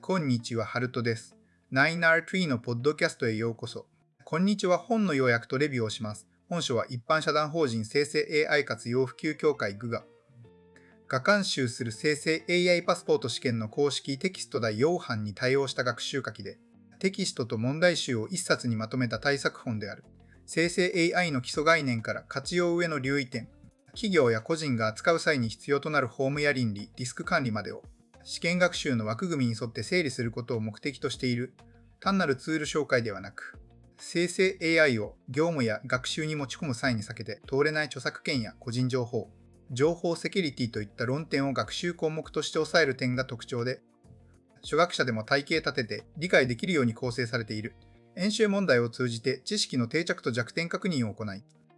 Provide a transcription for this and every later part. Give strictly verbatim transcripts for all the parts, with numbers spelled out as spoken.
こんにちは、ハルトです。ナインアールトゥリー のポッドキャストへようこそ。こんにちは、本の要約とレビューをします。本書は一般社団法人生成 エーアイ 活用普及協会 ジーー が監修する生成 エーアイ パスポート試験の公式テキスト第よん版に対応した学習書きで、テキストと問題集を一冊にまとめた対策本である。生成 エーアイ の基礎概念から活用上の留意点、企業や個人が扱う際に必要となる法務や倫理、リスク管理までを、試験学習の枠組みに沿って整理することを目的としている、単なるツール紹介ではなく、生成 エーアイ を業務や学習に持ち込む際に避けて通れない著作権や個人情報、情報セキュリティといった論点を学習項目として押さえる点が特徴で、初学者でも体系立てて理解できるように構成されている。演習問題を通じて知識の定着と弱点確認を行い、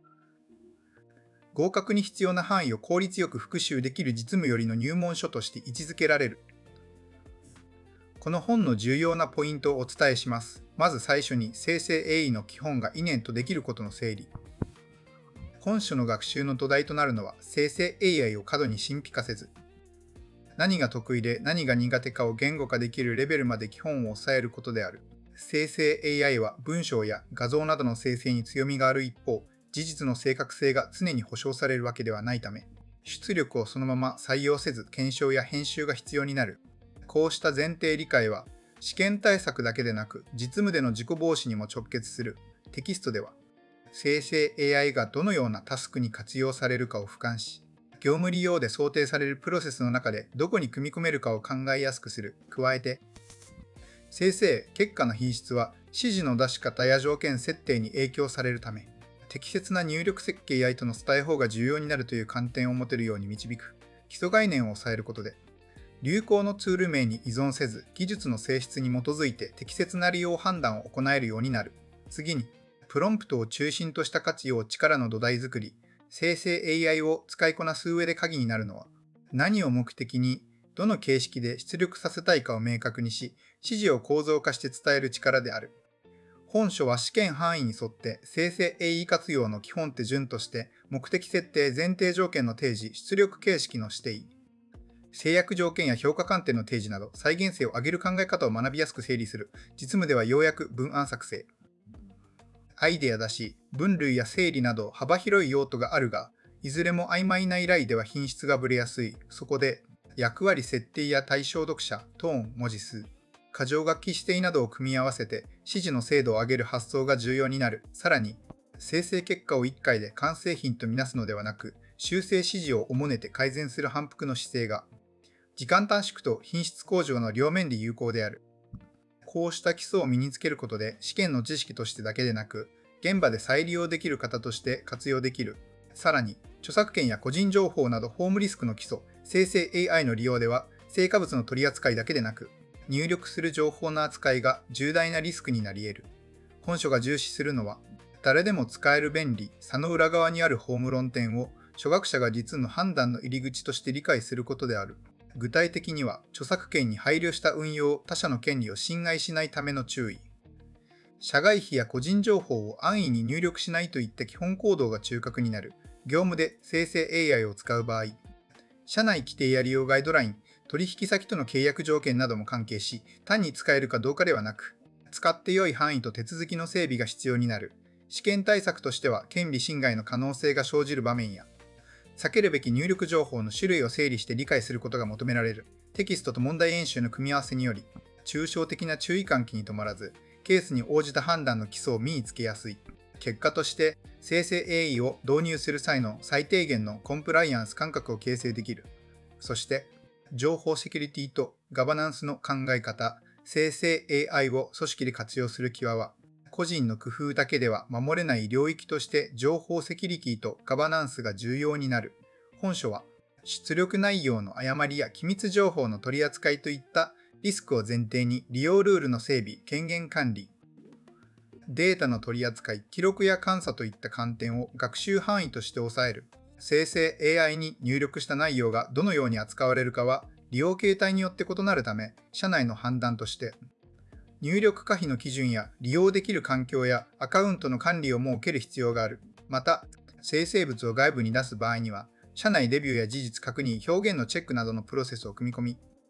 合格に必要な範囲を効率よく復習できる実務よりの入門書として位置づけられる。この本の重要なポイントをお伝えします。まず最初に生成 エーアイ の基本が意念とできることの整理。本書の学習の土台となるのは生成 エーアイ を過度に神秘化せず、何が得意で何が苦手かを言語化できるレベルまで基本を抑えることである。生成 エーアイ は文章や画像などの生成に強みがある一方、事実の正確性が常に保証されるわけではないため、出力をそのまま採用せず検証や編集が必要になる。こうした前提理解は、試験対策だけでなく実務での事故防止にも直結する。テキストでは、生成 エーアイ がどのようなタスクに活用されるかを俯瞰し、業務利用で想定されるプロセスの中でどこに組み込めるかを考えやすくする。加えて、生成結果の品質は指示の出し方や条件設定に影響されるため、適切な入力設計や意図の伝え方が重要になるという観点を持てるように導く。基礎概念を抑えることで、流行のツール名に依存せず、技術の性質に基づいて適切な利用判断を行えるようになる。次に、プロンプトを中心とした活用力の土台作り。生成 エーアイ を使いこなす上で鍵になるのは、何を目的にどの形式で出力させたいかを明確にし、指示を構造化して伝える力である。本書は試験範囲に沿って生成 エーアイ 活用の基本手順として目的設定前提条件の提示、出力形式の指定、制約条件や評価観点の提示など再現性を上げる考え方を学びやすく整理する。実務では要約、文案作成、アイデアだし、分類や整理など幅広い用途があるが、いずれも曖昧な依頼では品質がぶれやすい。そこで、役割設定や対象読者、トーン、文字数、箇条書き指定などを組み合わせて指示の精度を上げる発想が重要になる。さらに、生成結果をいっかいで完成品とみなすのではなく、修正指示を重ねて改善する反復の姿勢が、時間短縮と品質向上の両面で有効である。こうした基礎を身につけることで試験の知識としてだけでなく、現場で再利用できる方として活用できる。さらに、著作権や個人情報など法務リスクの基礎、生成 エーアイ の利用では、成果物の取り扱いだけでなく、入力する情報の扱いが重大なリスクになり得る。本書が重視するのは、誰でも使える便利、差の裏側にある法務論点を初学者が実務判断の入り口として理解することである。具体的には、著作権に配慮した運用、他者の権利を侵害しないための注意。社外費や個人情報を安易に入力しないといった基本行動が中核になる。業務で生成 エーアイ を使う場合、社内規定や利用ガイドライン、取引先との契約条件なども関係し、単に使えるかどうかではなく、使って良い範囲と手続きの整備が必要になる。試験対策としては、権利侵害の可能性が生じる場面や、避けるべき入力情報の種類を整理して理解することが求められる。テキストと問題演習の組み合わせにより、抽象的な注意喚起に止まらず、ケースに応じた判断の基礎を身につけやすい。結果として、生成 エーアイ を導入する際の最低限のコンプライアンス感覚を形成できる。そして、情報セキュリティとガバナンスの考え方、生成 エーアイ を組織で活用する際は、個人の工夫だけでは守れない領域として情報セキュリティとガバナンスが重要になる。本書は、出力内容の誤りや機密情報の取り扱いといったリスクを前提に利用ルールの整備、権限管理、データの取り扱い、記録や監査といった観点を学習範囲として抑える。生成 エーアイ に入力した内容がどのように扱われるかは利用形態によって異なるため、社内の判断として、入力可否の基準や利用できる環境やアカウントの管理を設ける必要がある。また、生成物を外部に出す場合には、社内レビューや事実確認、表現のチェックなどのプロセスを組み込み、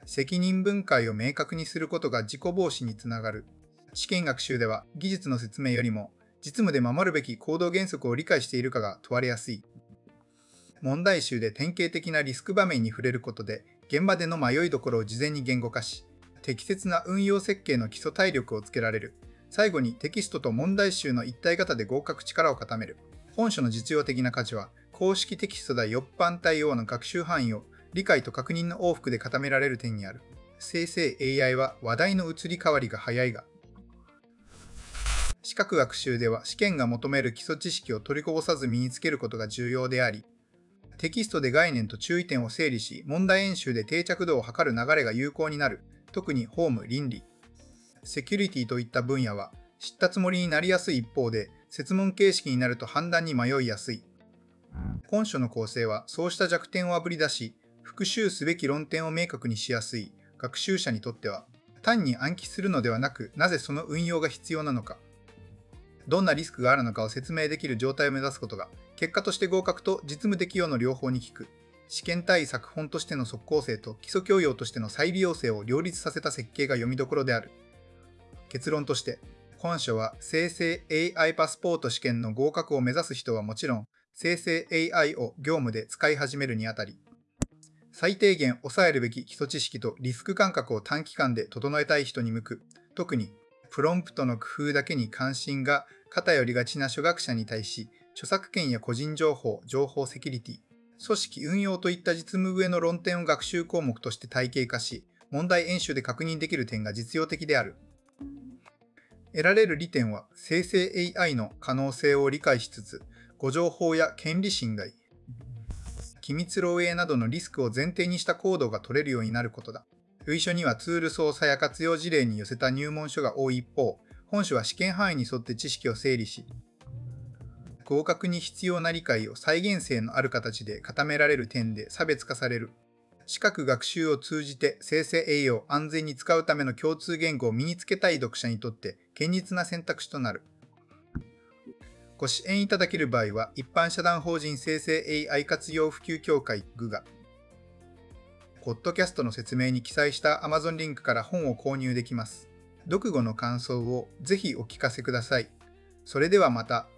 責任分解を明確にすることが事故防止につながる。試験学習では技術の説明よりも実務で守るべき行動原則を理解しているかが問われやすい。問題集で典型的なリスク場面に触れることで現場での迷いどころを事前に言語化し、適切な運用設計の基礎体力をつけられる。最後にテキストと問題集の一体型で合格力を固める。本書の実用的な価値は、公式テキスト第よん版対応の学習範囲を理解と確認の往復で固められる点にある。生成 エーアイ は話題の移り変わりが早いが、資格学習では試験が求める基礎知識を取りこぼさず身につけることが重要であり、テキストで概念と注意点を整理し、問題演習で定着度を図る流れが有効になる。特に法務、倫理、セキュリティといった分野は知ったつもりになりやすい一方で、設問形式になると判断に迷いやすい。本書の構成はそうした弱点をあぶり出し、復習すべき論点を明確にしやすい。学習者にとっては、単に暗記するのではなく、なぜその運用が必要なのか、どんなリスクがあるのかを説明できる状態を目指すことが、結果として合格と実務適用の両方に効く。試験対策本としての即効性と基礎教養としての再利用性を両立させた設計が読みどころである。結論として、本書は生成 エーアイ パスポート試験の合格を目指す人はもちろん、生成 エーアイ を業務で使い始めるにあたり、最低限抑えるべき基礎知識とリスク感覚を短期間で整えたい人に向く。特に、プロンプトの工夫だけに関心が偏りがちな初学者に対し、著作権や個人情報、情報セキュリティ、組織運用といった実務上の論点を学習項目として体系化し、問題演習で確認できる点が実用的である。得られる利点は、生成 エーアイ の可能性を理解しつつ、誤情報や権利侵害、機密漏洩などのリスクを前提にした行動が取れるようになることだ。類書にはツール操作や活用事例に寄せた入門書が多い一方、本書は試験範囲に沿って知識を整理し、合格に必要な理解を再現性のある形で固められる点で差別化される。資格学習を通じて生成 エーアイ を安全に使うための共通言語を身につけたい読者にとって堅実な選択肢となる。ご支援いただける場合は、一般社団法人生成 エーアイ 活用普及協会グガ、ポッドキャストの説明に記載した Amazon リンクから本を購入できます。読後の感想をぜひお聞かせください。それではまた。